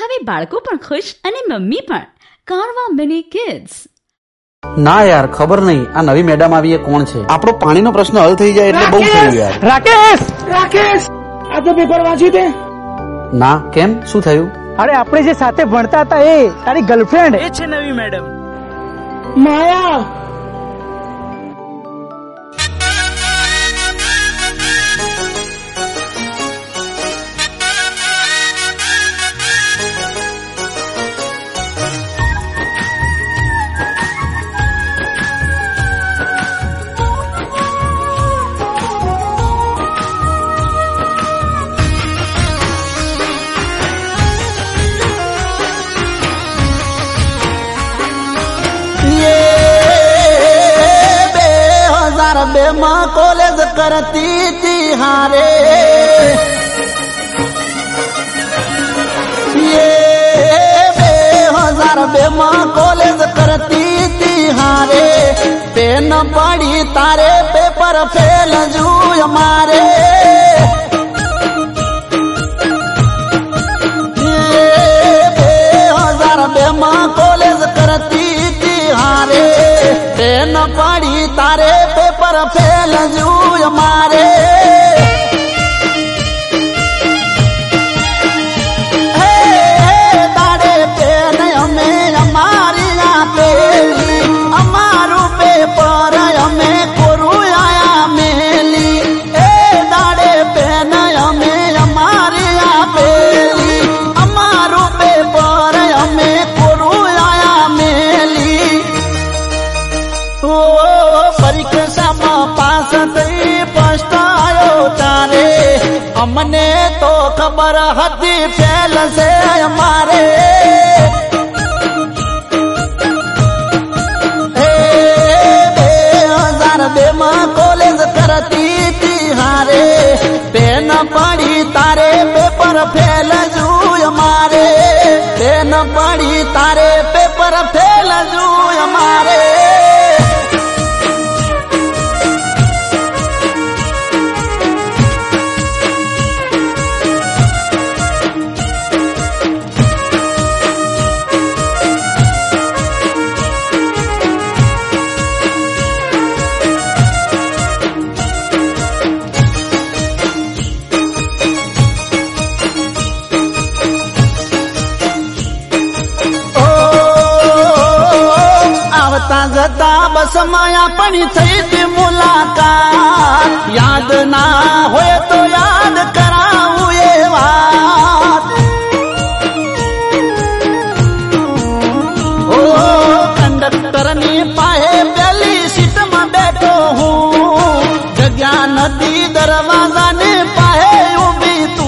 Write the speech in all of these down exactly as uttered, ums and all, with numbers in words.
હવે બાળકો પણ ખુશ અને મમ્મી પણ. કારવા મિની કિડ્સ. ના યાર ખબર નહીં આ નવી મેડમ આવી એ કોણ છે. આપણો પાણીનો પ્રશ્ન હલ થઈ જાય એટલે બહુ થયું યાર. રાકેશ રાકેશ આ તો પેપર વાંચ્યું તે? ના કેમ શું થયું? અરે આપણે જે સાથે ભણતા હતા એ તારી ગર્લફ્રેન્ડ એ છે નવી મેડમ માયા. बे माँ कॉलेज करती थी हारे, ये बे हजार बे माँ कॉलेज करती थी हारे, पेन पड़ी तारे पेपर फेल जू हमारे, ये बे हजार बे माँ कॉलेज करती थी हारे, पेन पड़ी तारे पेपर फेल जू हमारे, तारे पेन हमें हमारी पेली, हमारू पेपर हमें कोरू आया मेली, ए तारे पेन हमें हमारी पेली, हमारू पेपर हमें कोरू आया मेली, ओ परीक्षा में पास थई फर्स्ट आयो तारे, हमने तो खबर हती फेल से हमारे, बे हजार बे माँ कॉलेज करती थी हारे, पेन पड़ी तारे पेपर फेल जू हमारे, पेन पड़ी तारे पेपर फेल जू हमारे, जता बस माया पड़ी थई थी मुलाकात, याद ना होए तो याद कराऊं ये बात, ओ कंडक्टर नी पाए पहली सीट में बैठो हूँ, जगह नदी दरवाजा ने पाए उभी तू,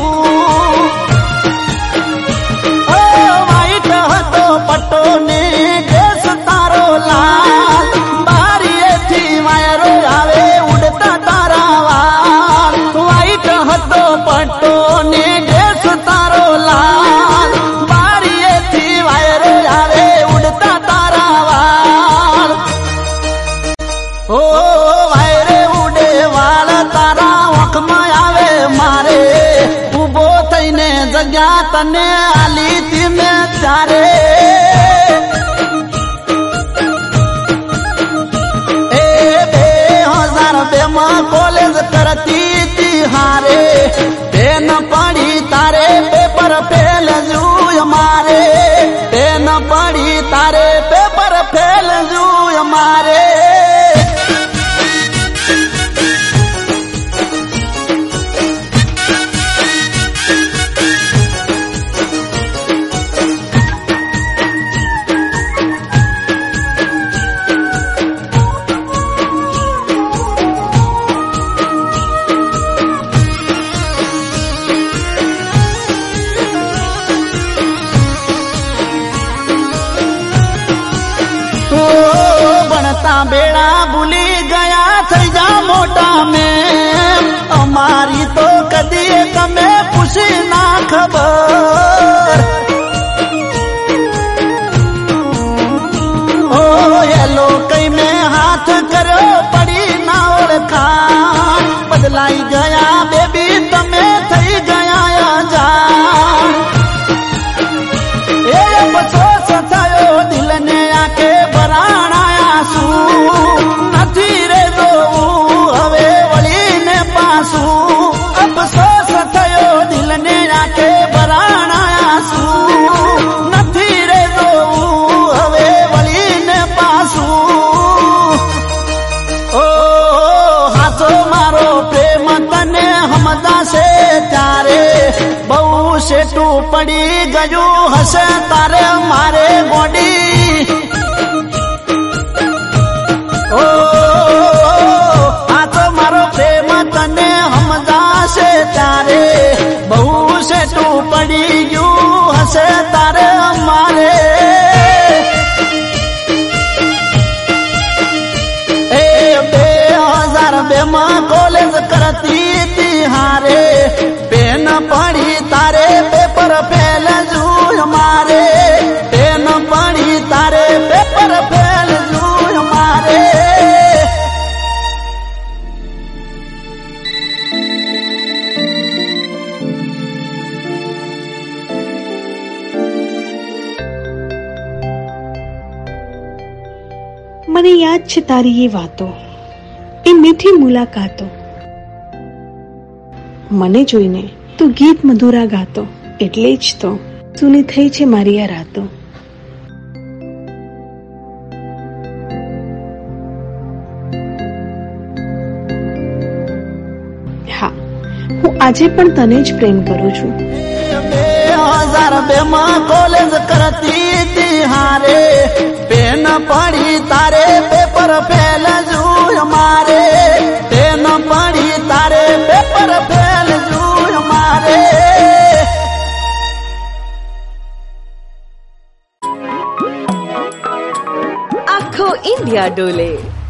ओ वाइट हतो पट्टो ने ड्रेस तारो लाल, बारी थी वायरो आवे उड़ता तारा वाल, वाइट हतो पट्टो ने ड्रेस तारो लाल, बारी थी वायरो आवे उड़ता तारा वाल, ओ वायरे उड़े वाल तारा वख में आवे मारे, उबो थईने जग्या तने आली थी में चारे, बे माँ कॉलेज करती थी हारे, पेन पड़ी तारे पेपर फेल जू हमारे, पेन पड़ी तारे पेपर फेल जू हमारे, बेड़ा भूली गया थई जा मोटा में, हमारी तो कदी कमे खुशी ना खबर, ओ ये लो कई में हाथ करो पड़ी ना ओळखाण, बदलाई गया बेबी तमे थई गया जान, સેટું પડી ગયું હશે તારે મારે ગોડી ઓ આ તો મારો પ્રેમ તને સમજાશે ત્યારે બહુ સેટું પડી ગયું હશે તારે મારે એ બે હજાર બે માં કોલેજ કરતી તી હારે બેન પડી તારે પેપર ફેલ જુલ મારે બેન પડી તારે પેપર ફેલ જુલ મારે મને યાદ છે તારી એ વાતો, એ મીઠી મુલાકાતો, મને જોઈને તું ગીત મધુરા ગાતો, એટલે જ તો સૂની થઈ છે મારી આ રાતો. હા, હું આજે પણ તને જ પ્રેમ કરું છું. બે હજાર બે માં કોલેજ કરતી તી હારે બેન પડી તારે પેપર ફેલ જુલ મારે બેન પડી તારે પેપર ફેલ જુલ મારે આખો ઇન્ડિયા ડોલે.